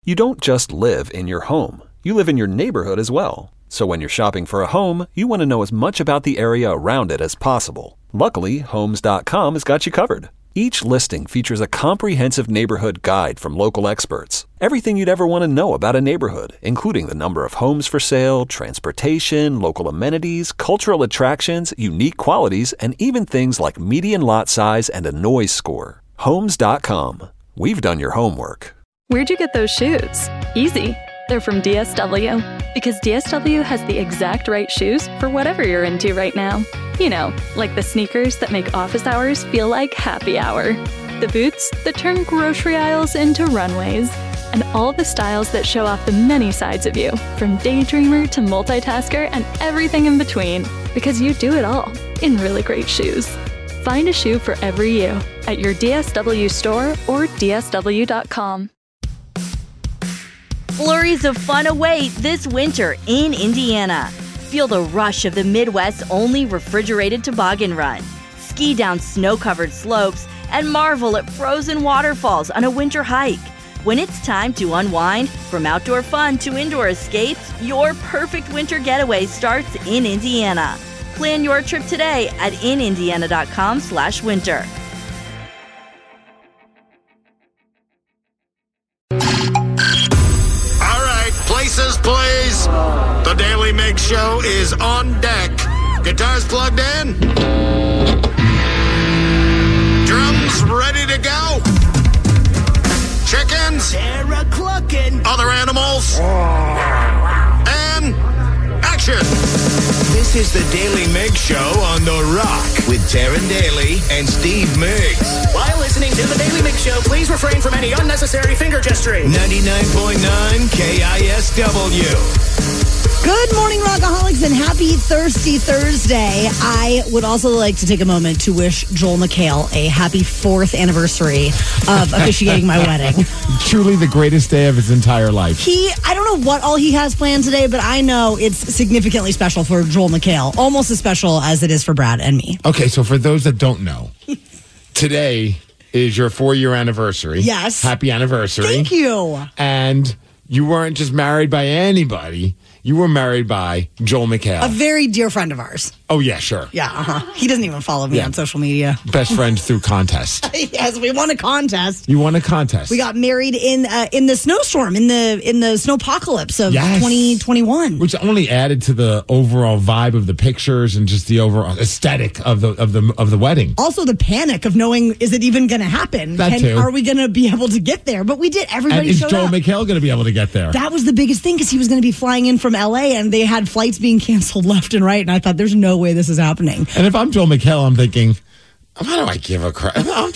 You don't just live in your home. You live in your neighborhood as well. So when you're shopping for a home, you want to know as much about the area around it as possible. Luckily, Homes.com has got you covered. Each listing features a comprehensive neighborhood guide from local experts. Everything you'd ever want to know about a neighborhood, including the number of homes for sale, transportation, local amenities, cultural attractions, unique qualities, and even things like median lot size and a noise score. Homes.com. We've done your homework. Where'd you get those shoes? Easy. They're from DSW. Because DSW has the exact right shoes for whatever you're into right now. You know, like the sneakers that make office hours feel like happy hour. The boots that turn grocery aisles into runways. And all the styles that show off the many sides of you, from daydreamer to multitasker and everything in between. Because you do it all in really great shoes. Find a shoe for every you at your DSW store or DSW.com. Flurries of fun await this winter in Indiana. Feel the rush of the Midwest's only refrigerated toboggan run. Ski down snow-covered slopes and marvel at frozen waterfalls on a winter hike. When it's time to unwind, from outdoor fun to indoor escapes, your perfect winter getaway starts in Indiana. Plan your trip today at inindiana.com/winter. Places, please. The Daily Mix Show is on deck. Guitars plugged in. Drums ready to go. Chickens. They're clucking. Other animals. And action. This is the Daily Mix Show on The Rock with Taryn Daly and Steve Miggs. While listening to the Daily Mix Show, please refrain from any unnecessary finger gesturing. 99.9 KISW. Good morning, Rockaholics, and happy Thirsty Thursday. I would also like to take a moment to wish Joel McHale a happy 4th anniversary of officiating my wedding. Truly the greatest day of his entire life. I don't know what all he has planned today, but I know it's significantly special for Joel McHale. Almost as special as it is for Brad and me. Okay, so for those that don't know, today is your 4-year anniversary. Yes. Happy anniversary. Thank you. And you weren't just married by anybody. You were married by Joel McHale. A very dear friend of ours. Oh, yeah, sure. Yeah, He doesn't even follow me on social media. Best friend through contest. Yes, we won a contest. You won a contest. We got married in the snowstorm, in the snowpocalypse of 2021. Which only added to the overall vibe of the pictures and just the overall aesthetic of the wedding. Also the panic of knowing, is it even going to happen? That too. Are we going to be able to get there? But we did. Everybody showed up. And is Joel McHale going to be able to get there? That was the biggest thing, because he was going to be flying in from LA and they had flights being canceled left and right. And I thought, there's no way this is happening. And if I'm Joel McHale, I'm thinking, why do I give a crap? I'm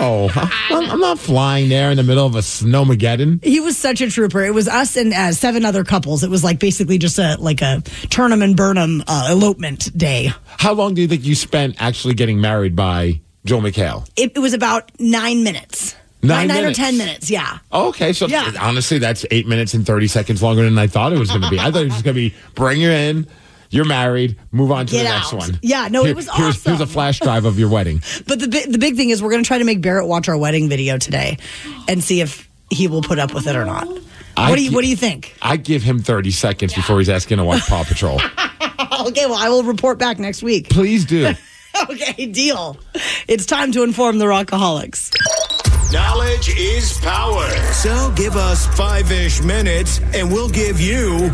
not flying there in the middle of a snowmageddon. He was such a trooper. It was us and 7 other couples. It was like basically just a Turnham and Burnham elopement day. How long do you think you spent actually getting married by Joel McHale? It was about 9 minutes. 9 or 10 minutes, yeah. Oh, okay, so honestly, that's 8 minutes and 30 seconds longer than I thought it was going to be. I thought it was just going to be, bring her in, you're married, move on to the next one. Yeah, no, it was awesome. Here's a flash drive of your wedding. But the big thing is we're going to try to make Barrett watch our wedding video today and see if he will put up with it or not. What do you think? I give him 30 seconds before he's asking to watch Paw Patrol. Okay, well, I will report back next week. Please do. Okay, deal. It's time to inform the Rockaholics. Knowledge is power. So give us 5-ish minutes and we'll give you,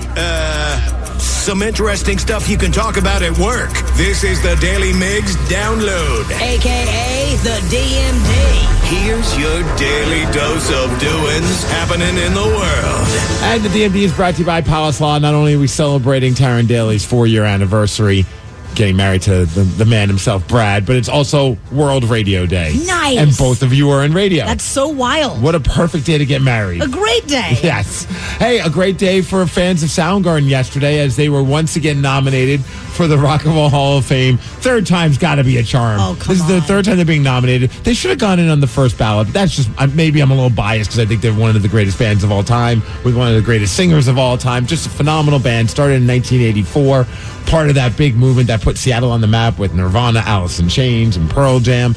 some interesting stuff you can talk about at work. This is the Daily Mix Download. AKA the DMD. Here's your daily dose of doings happening in the world. And the DMD is brought to you by Palace Law. Not only are we celebrating Taryn Daly's 4-year anniversary, getting married to the man himself, Brad, but it's also World Radio Day. Nice. And both of you are in radio. That's so wild. What a perfect day to get married. A great day. Yes. Hey, a great day for fans of Soundgarden yesterday as they were once again nominated for the Rock and Roll Hall of Fame. Third time's got to be a charm. Oh, come This is the on. third time they're being nominated. They should have gone in on the first ballot. But that's just, maybe I'm a little biased because I think they're one of the greatest bands of all time with one of the greatest singers of all time. Just a phenomenal band. Started in 1984. Part of that big movement that put Seattle on the map with Nirvana, Alice in Chains, and Pearl Jam.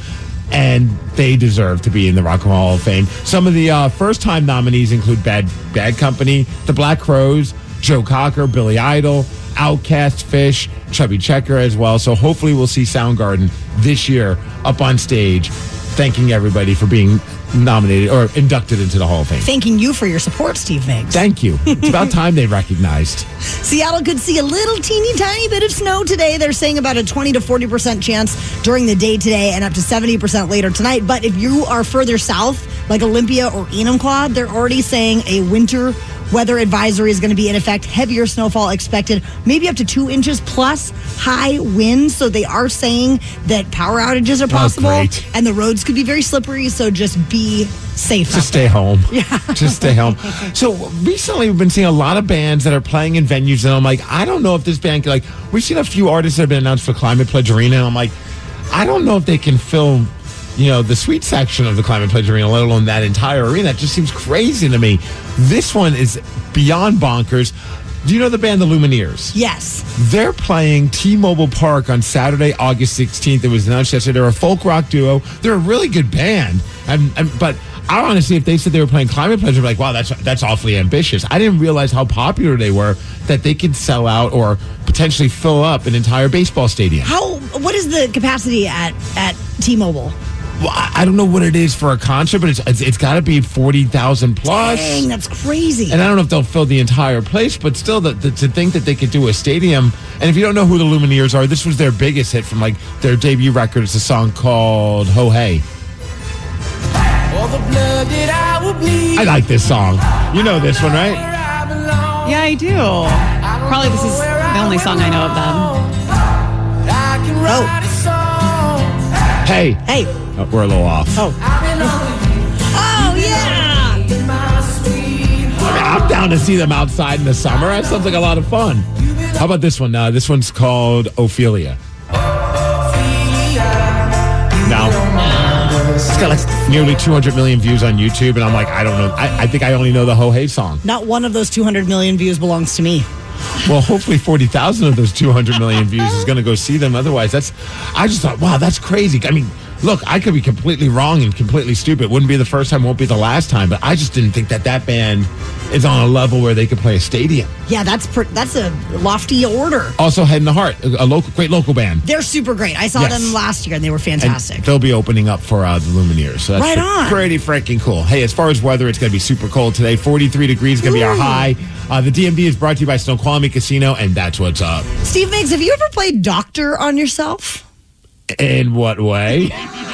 and they deserve to be in the Rock and Roll Hall of Fame. Some of the first-time nominees include Bad Company, the Black Crowes, Joe Cocker, Billy Idol, Outkast, Fish, Chubby Checker as well. So hopefully we'll see Soundgarden this year up on stage thanking everybody for being nominated or inducted into the Hall of Fame. Thanking you for your support, Steve Miggs. Thank you. It's about time they recognized. Seattle could see a little teeny tiny bit of snow today. They're saying about a 20 to 40% chance during the day today and up to 70% later tonight. But if you are further south, like Olympia or Enumclaw, they're already saying a winter weather advisory is going to be in effect. Heavier snowfall expected, maybe up to 2 inches plus high winds. So they are saying that power outages are possible and the roads could be very slippery. So just be safe. Just stay home. Yeah. Just stay home. So recently we've been seeing a lot of bands that are playing in venues and I'm like, I don't know if this band can, we've seen a few artists that have been announced for Climate Pledge Arena and I'm like, I don't know if they can fill the suite section of the Climate Pledge Arena, let alone that entire arena. It just seems crazy to me. This one is beyond bonkers. Do you know the band The Lumineers? Yes. They're playing T-Mobile Park on Saturday, August 16th. It was announced yesterday. They're a folk rock duo. They're a really good band. But I honestly, if they said they were playing Climate Pledge, I'd be like, wow, that's awfully ambitious. I didn't realize how popular they were, that they could sell out or potentially fill up an entire baseball stadium. What is the capacity at T-Mobile? Well, I don't know what it is for a concert, but it's got to be 40,000 plus. Dang, that's crazy. And I don't know if they'll fill the entire place, but still, to think that they could do a stadium. And if you don't know who the Lumineers are, this was their biggest hit from their debut record. It's a song called Ho Hey. All the blood that I will bleed. I like this song. You know this one, right? Yeah, I do. Probably this is the only song I know of them. Hey. Hey. Oh, we're a little off. Oh, yeah. I'm down to see them outside in the summer. That sounds like a lot of fun. How about this one? This one's called Ophelia. Now, it's got nearly 200 million views on YouTube, and I'm like, I don't know. I think I only know the Ho Hey song. Not one of those 200 million views belongs to me. Well, hopefully 40,000 of those 200 million views is going to go see them. Otherwise, I just thought, wow, that's crazy. I mean, look, I could be completely wrong and completely stupid. Wouldn't be the first time, won't be the last time. But I just didn't think that band is on a level where they could play a stadium. Yeah, that's a lofty order. Also, Head in the Heart, a great local band. They're super great. I saw them last year, and they were fantastic. And they'll be opening up for the Lumineers. So that's right on. Pretty freaking cool. Hey, as far as weather, it's going to be super cold today. 43 degrees is going to be our high. The DMV is brought to you by Snoqualmie Casino, and that's what's up. Steve Miggs, have you ever played doctor on yourself? In what way?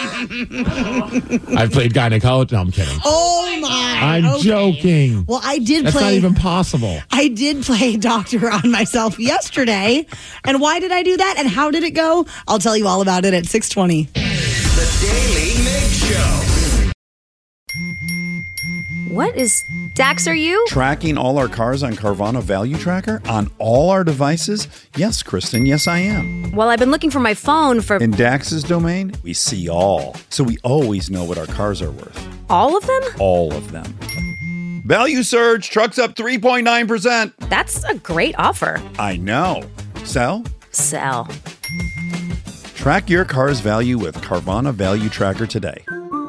I've played gynecologist. No, I'm kidding. Oh, my. I'm joking. Well, I did That's not even possible. I did play doctor on myself yesterday. And why did I do that? And how did it go? I'll tell you all about it at 6:20. The Daily Mix Show. What is Dax, are you? Tracking all our cars on Carvana Value Tracker on all our devices? Yes, Kristen, yes, I am. Well, I've been looking for my phone for... In Dax's domain, we see all. So we always know what our cars are worth. All of them? All of them. Value surge, trucks up 3.9%. That's a great offer. I know. Sell? Sell. Track your car's value with Carvana Value Tracker today.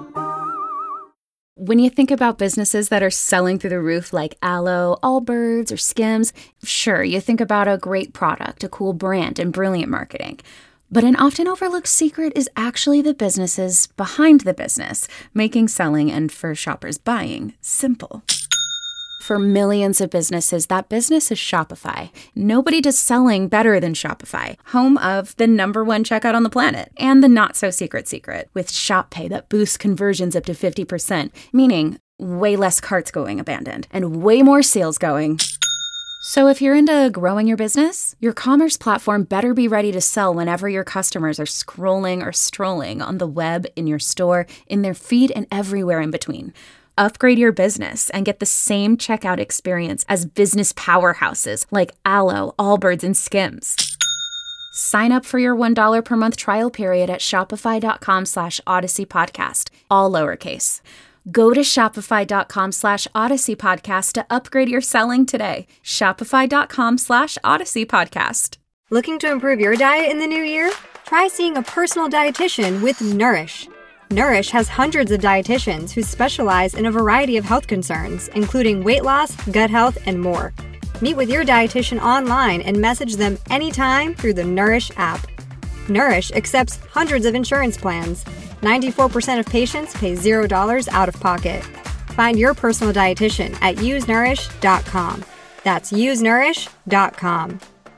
When you think about businesses that are selling through the roof like Aloe, Allbirds, or Skims, sure, you think about a great product, a cool brand, and brilliant marketing. But an often overlooked secret is actually the businesses behind the business, making selling and, for shoppers, buying simple. For millions of businesses, that business is Shopify. Nobody does selling better than Shopify, home of the #1 checkout on the planet, and the not-so-secret secret, with Shop Pay that boosts conversions up to 50%, meaning way less carts going abandoned, and way more sales going. So if you're into growing your business, your commerce platform better be ready to sell whenever your customers are scrolling or strolling on the web, in your store, in their feed, and everywhere in between. Upgrade your business and get the same checkout experience as business powerhouses like Aloe, Allbirds, and Skims. Sign up for your $1 per month trial period at shopify.com/Odyssey Podcast, all lowercase. Go to shopify.com/Odyssey Podcast to upgrade your selling today. Shopify.com/Odyssey Podcast. Looking to improve your diet in the new year? Try seeing a personal dietitian with Nourish. Nourish has hundreds of dietitians who specialize in a variety of health concerns, including weight loss, gut health, and more. Meet with your dietitian online and message them anytime through the Nourish app. Nourish accepts hundreds of insurance plans. 94% of patients pay $0 out of pocket. Find your personal dietitian at usenourish.com. That's usenourish.com.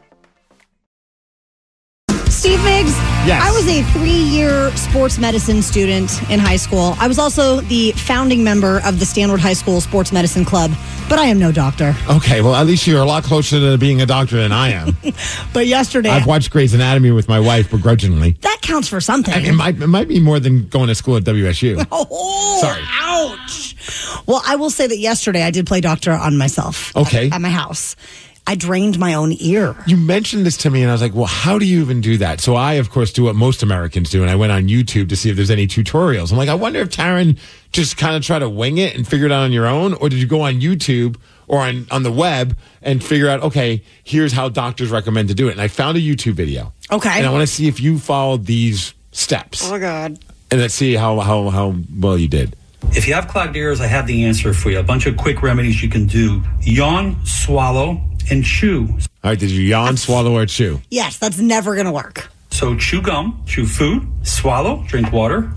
Steve Miggs, yes. I was a 3-year sports medicine student in high school. I was also the founding member of the Stanford High School Sports Medicine Club, but I am no doctor. Okay, well, at least you're a lot closer to being a doctor than I am. But yesterday... I've watched Grey's Anatomy with my wife begrudgingly. That counts for something. I mean, it might be more than going to school at WSU. Oh, sorry. Ouch. Well, I will say that yesterday I did play doctor on myself. Okay. At my house. I drained my own ear. You mentioned this to me, and I was like, well, how do you even do that? So I, of course, do what most Americans do, and I went on YouTube to see if there's any tutorials. I'm like, I wonder if Taryn just kind of tried to wing it and figure it out on your own, or did you go on YouTube or on the web and figure out, okay, here's how doctors recommend to do it. And I found a YouTube video. Okay. And I want to see if you followed these steps. Oh, God. And let's see how well you did. If you have clogged ears, I have the answer for you. A bunch of quick remedies you can do. Yawn, swallow, and chew. All right, did you yawn, swallow, or chew? Yes, that's never going to work. So chew gum, chew food, swallow, drink water.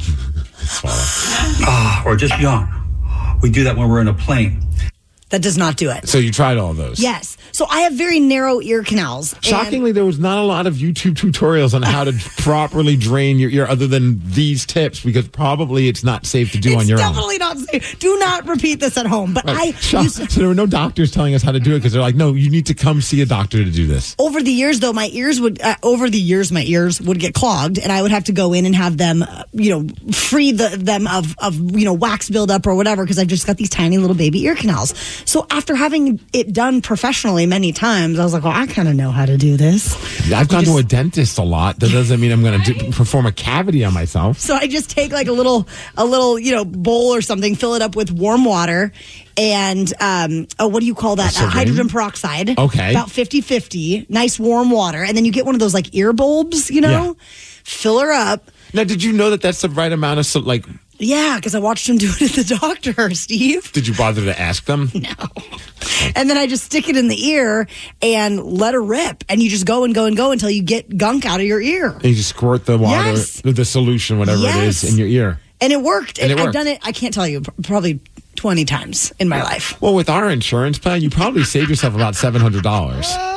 Swallow. Or just yawn. We do that when we're in a plane. That does not do it. So you tried all those? Yes. So I have very narrow ear canals. Shockingly, there was not a lot of YouTube tutorials on how to properly drain your ear other than these tips, because probably it's not safe to do on your own. It's definitely not safe. Do not repeat this at home. But Right. So there were no doctors telling us how to do it, because they're like, no, you need to come see a doctor to do this. Over the years, though, my ears would get clogged, and I would have to go in and have them, free them of wax buildup or whatever, because I've just got these tiny little baby ear canals. So after having it done professionally many times, I was like, well, I kind of know how to do this. I've gone to a dentist a lot. That doesn't mean I'm going to perform a cavity on myself. So I just take like a little bowl or something, fill it up with warm water and what do you call that? Hydrogen peroxide. Okay. About 50-50. Nice warm water. And then you get one of those like ear bulbs, Yeah. Fill her up. Now, did you know that that's the right amount of Yeah, because I watched him do it at the doctor, Steve. Did you bother to ask them? No. And then I just stick it in the ear and let her rip. And you just go and go and go until you get gunk out of your ear. And you just squirt the water, the solution, whatever it is, in your ear. And it worked. And it worked. I've done it, I can't tell you, probably 20 times in my life. Well, with our insurance plan, you probably saved yourself about $700.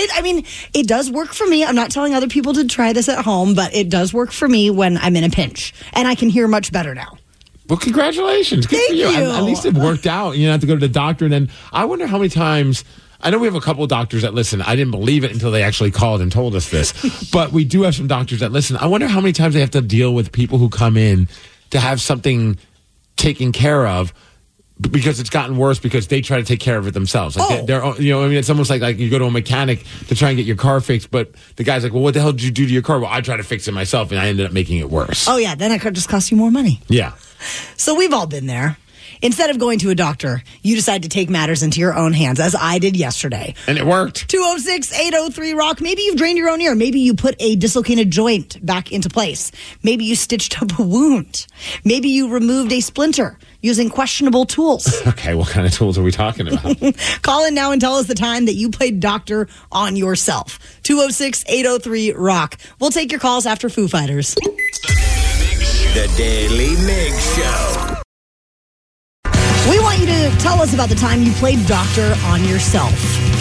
It does work for me. I'm not telling other people to try this at home, but it does work for me when I'm in a pinch. And I can hear much better now. Well, congratulations. Good for you. At least it worked out. You don't have to go to the doctor. And then I wonder how many times... I know we have a couple of doctors that listen. I didn't believe it until they actually called and told us this. But we do have some doctors that listen. I wonder how many times they have to deal with people who come in to have something taken care of because it's gotten worse because they try to take care of it themselves. Like they're it's almost like you go to a mechanic to try and get your car fixed, but the guy's like, well, what the hell did you do to your car? Well, I tried to fix it myself, and I ended up making it worse. Oh, yeah. Then it could just cost you more money. Yeah. So we've all been there. Instead of going to a doctor, you decide to take matters into your own hands, as I did yesterday. And it worked. 206-803-ROCK. Maybe you've drained your own ear. Maybe you put a dislocated joint back into place. Maybe you stitched up a wound. Maybe you removed a splinter using questionable tools. Okay, what kind of tools are we talking about? Call in now and tell us the time that you played doctor on yourself. 206-803-ROCK. We'll take your calls after Foo Fighters. The Daily Mix Show. We want you to tell us about the time you played doctor on yourself.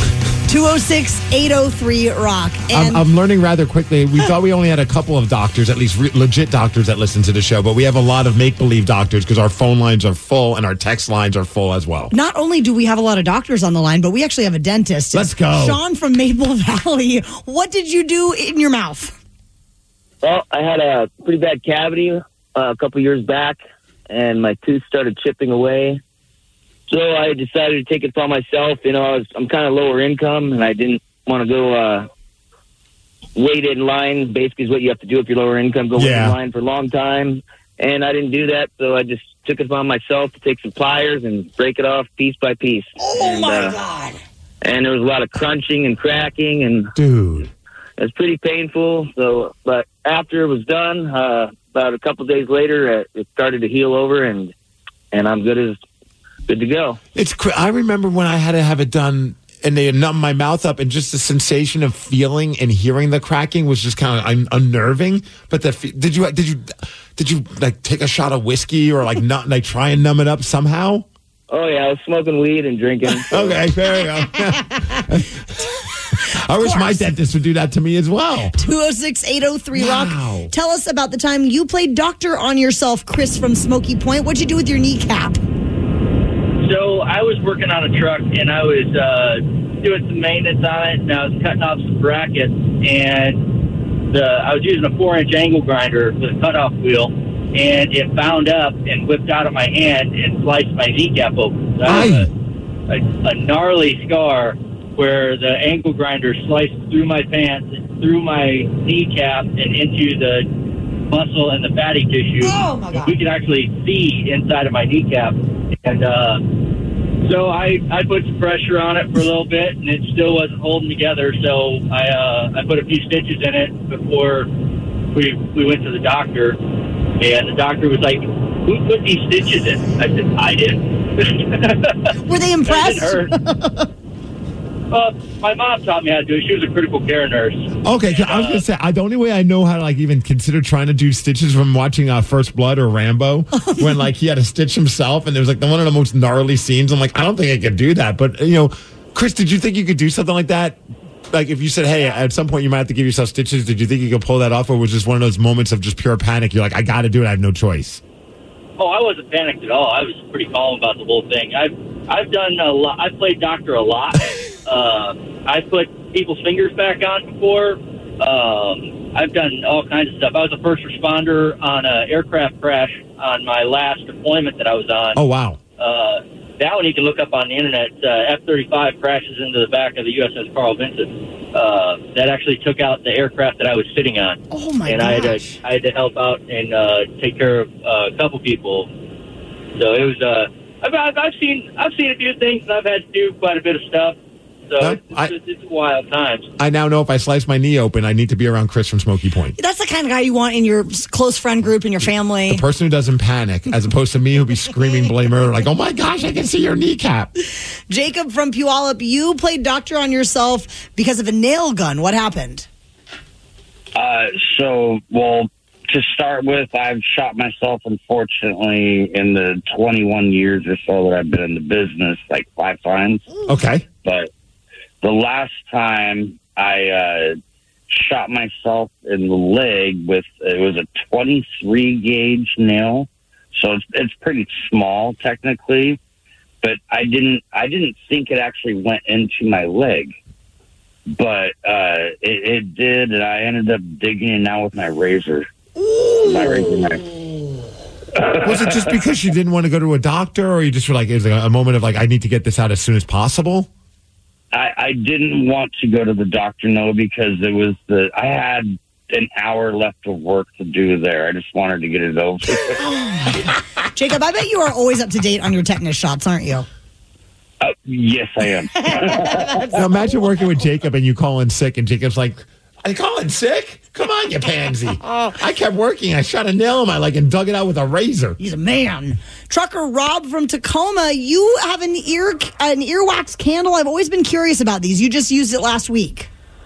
206-803-ROCK. And I'm learning rather quickly. We thought we only had a couple of doctors, at least legit doctors that listen to the show, but we have a lot of make-believe doctors because our phone lines are full and our text lines are full as well. Not only do we have a lot of doctors on the line, but we actually have a dentist. Let's go. Sean from Maple Valley. What did you do in your mouth? Well, I had a pretty bad cavity a couple years back, and my tooth started chipping away. So I decided to take it upon myself. I'm kind of lower income, and I didn't want to go wait in line. Basically, is what you have to do if you're lower income. Go wait in line for a long time, and I didn't do that. So I just took it upon myself to take some pliers and break it off piece by piece. Oh my God! And there was a lot of crunching and cracking, and dude, it was pretty painful. So, but after it was done, about a couple days later, it started to heal over, and I'm good to go. I remember when I had to have it done, and they numb my mouth up, and just the sensation of feeling and hearing the cracking was just kind of unnerving. But did you like take a shot of whiskey or like not like try and numb it up somehow? Oh yeah, I was smoking weed and drinking. So. Okay, there you go. I wish my dentist would do that to me as well. 206-803-ROCK. Tell us about the time you played doctor on yourself, Chris from Smoky Point. What'd you do with your kneecap? So I was working on a truck, and I was doing some maintenance on it, and I was cutting off some brackets, and I was using a 4-inch angle grinder with a cutoff wheel, and it bound up and whipped out of my hand and sliced my kneecap open. So I have a gnarly scar where the angle grinder sliced through my pants, through my kneecap, and into the muscle and the fatty tissue. Oh, my God. We could actually see inside of my kneecap. And so I put some pressure on it for a little bit, and it still wasn't holding together. So I put a few stitches in it before we went to the doctor. And the doctor was like, "Who put these stitches in?" I said, "I did." Were they impressed? It didn't hurt. My mom taught me how to do it. She was a critical care nurse. Okay, I was going to say, the only way I know how to like even consider trying to do stitches from watching First Blood or Rambo, when like he had to stitch himself, and there was like one of the most gnarly scenes. I'm like, I don't think I could do that. But Chris, did you think you could do something like that? Like if you said, hey, at some point you might have to give yourself stitches, did you think you could pull that off, or was it just one of those moments of just pure panic? You're like, I got to do it. I have no choice. Oh, I wasn't panicked at all. I was pretty calm about the whole thing. I've done a lot. I've played doctor a lot. I put people's fingers back on before. I've done all kinds of stuff. I was a first responder on an aircraft crash on my last deployment that I was on. Oh, wow. That one you can look up on the internet. F-35 crashes into the back of the USS Carl Vinson. That actually took out the aircraft that I was sitting on. Oh, my gosh. I had to help out and take care of a couple people. So it was... I've seen a few things, and I've had to do quite a bit of stuff. So it's wild times. I now know if I slice my knee open, I need to be around Chris from Smoky Point. That's the kind of guy you want in your close friend group, in your family. The person who doesn't panic, as opposed to me who'll be screaming blame murder, like, oh my gosh, I can see your kneecap. Jacob from Puyallup, you played doctor on yourself because of a nail gun. What happened? To start with, I've shot myself, unfortunately, in the 21 years or so that I've been in the business, like 5 times. Okay. But the last time I shot myself in the leg it was a 23 gauge nail, so it's pretty small technically, but I didn't think it actually went into my leg, but it did, and I ended up digging it out with my razor. My razor knife. Was it just because you didn't want to go to a doctor, or you just were like, it was a moment of like, I need to get this out as soon as possible? I didn't want to go to the doctor, no, because I had an hour left of work to do there. I just wanted to get it over. Jacob, I bet you are always up to date on your tetanus shots, aren't you? Yes, I am. Now imagine working with Jacob and you call in sick, and Jacob's like, I call in sick? Come on, you pansy. I kept working. I shot a nail in my leg and dug it out with a razor. He's a man. Trucker Rob from Tacoma, you have an earwax candle. I've always been curious about these. You just used it last week.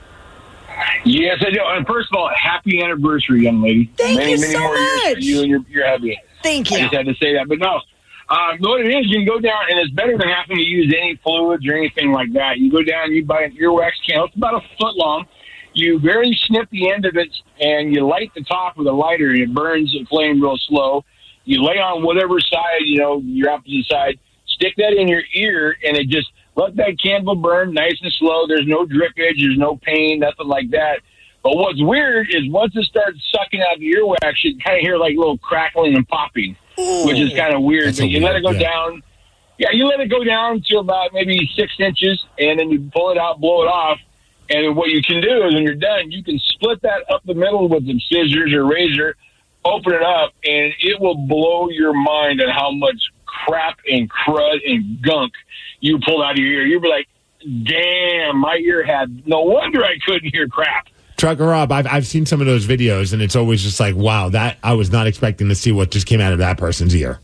Yes, I do. And first of all, happy anniversary, young lady. Thank you many so more years much. for you and your hubby. Thank you. I just had to say that. But no, what it is, you can go down, and it's better than having to use any fluids or anything like that. You go down, you buy an earwax candle. It's about a foot long. You barely snip the end of it, and you light the top with a lighter, and it burns the flame real slow. You lay on whatever side, your opposite side, stick that in your ear, and it just let that candle burn nice and slow. There's no drippage, there's no pain, nothing like that. But what's weird is once it starts sucking out the earwax, you kind of hear like little crackling and popping, which is kind of weird. But you let it go down. Yeah, you let it go down to about maybe 6 inches, and then you pull it out, blow it off. And what you can do is when you're done, you can split that up the middle with some scissors or razor, open it up, and it will blow your mind on how much crap and crud and gunk you pulled out of your ear. You'll be like, damn, my ear had, no wonder I couldn't hear crap. Trucker Rob, I've seen some of those videos, and it's always just like, wow, that I was not expecting to see what just came out of that person's ear.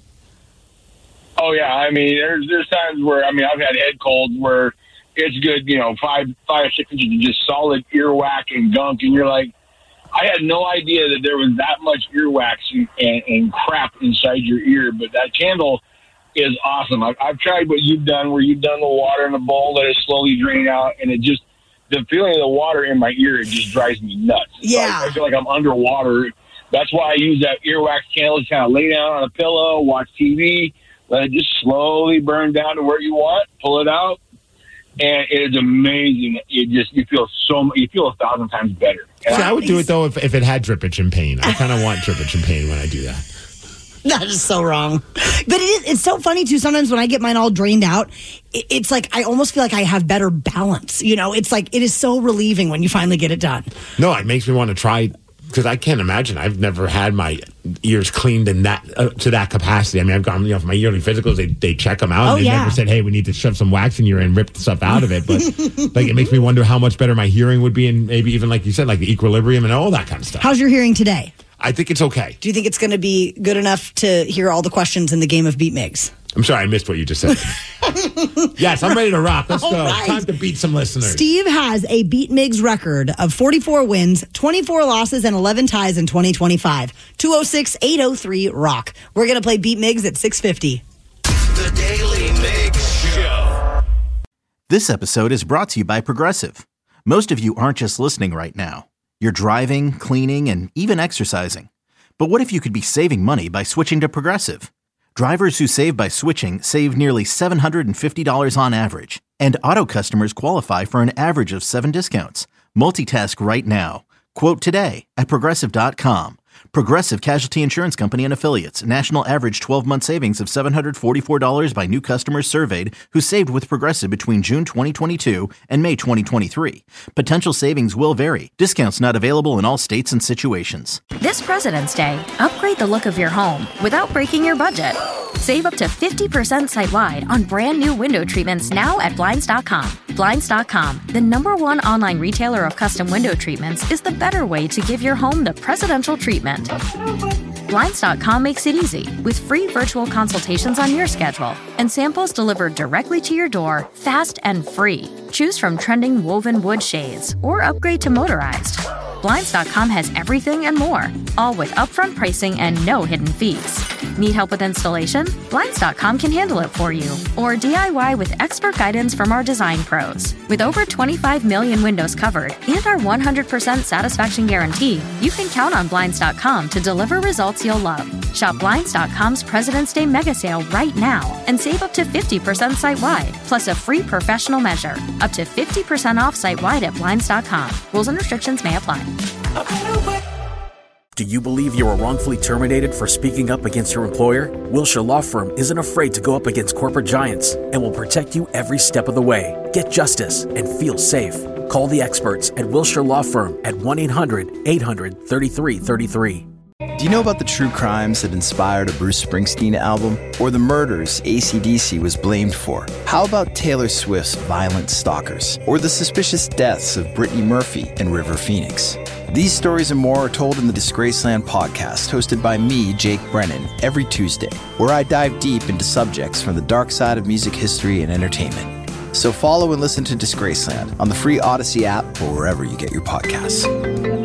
Oh yeah, I mean, there's times where I've had head colds where it's good, 5 or 6 inches of just solid earwax and gunk, and you're like, I had no idea that there was that much earwax and crap inside your ear. But that candle is awesome. I've tried what you've done, where you've done the water in a bowl, let it slowly drain out, and it just, the feeling of the water in my ear, it just drives me nuts. Yeah. I feel like I'm underwater. That's why I use that earwax candle to kind of lay down on a pillow, watch TV, let it just slowly burn down to where you want, pull it out, and it is amazing. You feel 1,000 times better. See, I would do it though if it had drippage and pain. I kind of want drippage and pain when I do that. That is so wrong. But it's so funny, too. Sometimes when I get mine all drained out, it's like I almost feel like I have better balance. It's like it is so relieving when you finally get it done. No, it makes me want to try, because I can't imagine. I've never had my ears cleaned in that to that capacity. I mean, I've gone, for my yearly physicals, they check them out. And they've never said, hey, we need to shove some wax in your ear and rip the stuff out of it. But like, it makes me wonder how much better my hearing would be, and maybe even, like you said, like the equilibrium and all that kind of stuff. How's your hearing today? I think it's okay. Do you think it's going to be good enough to hear all the questions in the game of Beat Migs? I'm sorry, I missed what you just said. Yes, I'm ready to rock. Let's go. Right. Time to beat some listeners. Steve has a Beat Migs record of 44 wins, 24 losses, and 11 ties in 2025. 206-803-ROCK. We're going to play Beat Migs at 6:50. The Daily Migs Show. This episode is brought to you by Progressive. Most of you aren't just listening right now. You're driving, cleaning, and even exercising. But what if you could be saving money by switching to Progressive? Drivers who save by switching save nearly $750 on average. And auto customers qualify for an average of 7 discounts. Multitask right now. Quote today at Progressive.com. Progressive Casualty Insurance Company and Affiliates. National average 12-month savings of $744 by new customers surveyed who saved with Progressive between June 2022 and May 2023. Potential savings will vary. Discounts not available in all states and situations. This President's Day, upgrade the look of your home without breaking your budget. Save up to 50% site-wide on brand new window treatments now at Blinds.com. Blinds.com, the #1 online retailer of custom window treatments, is the better way to give your home the presidential treatment. Blinds.com makes it easy with free virtual consultations on your schedule and samples delivered directly to your door, fast and free. Choose from trending woven wood shades or upgrade to motorized. Blinds.com has everything and more, all with upfront pricing and no hidden fees. Need help with installation? Blinds.com can handle it for you. Or DIY with expert guidance from our design pros. With over 25 million windows covered and our 100% satisfaction guarantee, you can count on Blinds.com to deliver results you'll love. Shop Blinds.com's President's Day mega sale right now and save up to 50% site-wide, plus a free professional measure. Up to 50% off site-wide at Blinds.com. Rules and restrictions may apply. Do you believe you were wrongfully terminated for speaking up against your employer? Wilshire Law Firm isn't afraid to go up against corporate giants and will protect you every step of the way. Get justice and feel safe. Call the experts at Wilshire Law Firm at 1-800-800-3333. Do you know about the true crimes that inspired a Bruce Springsteen album? Or the murders AC/DC was blamed for? How about Taylor Swift's violent stalkers? Or the suspicious deaths of Brittany Murphy and River Phoenix? These stories and more are told in the Disgraceland podcast, hosted by me, Jake Brennan, every Tuesday, where I dive deep into subjects from the dark side of music history and entertainment. So follow and listen to Disgraceland on the free Odyssey app or wherever you get your podcasts.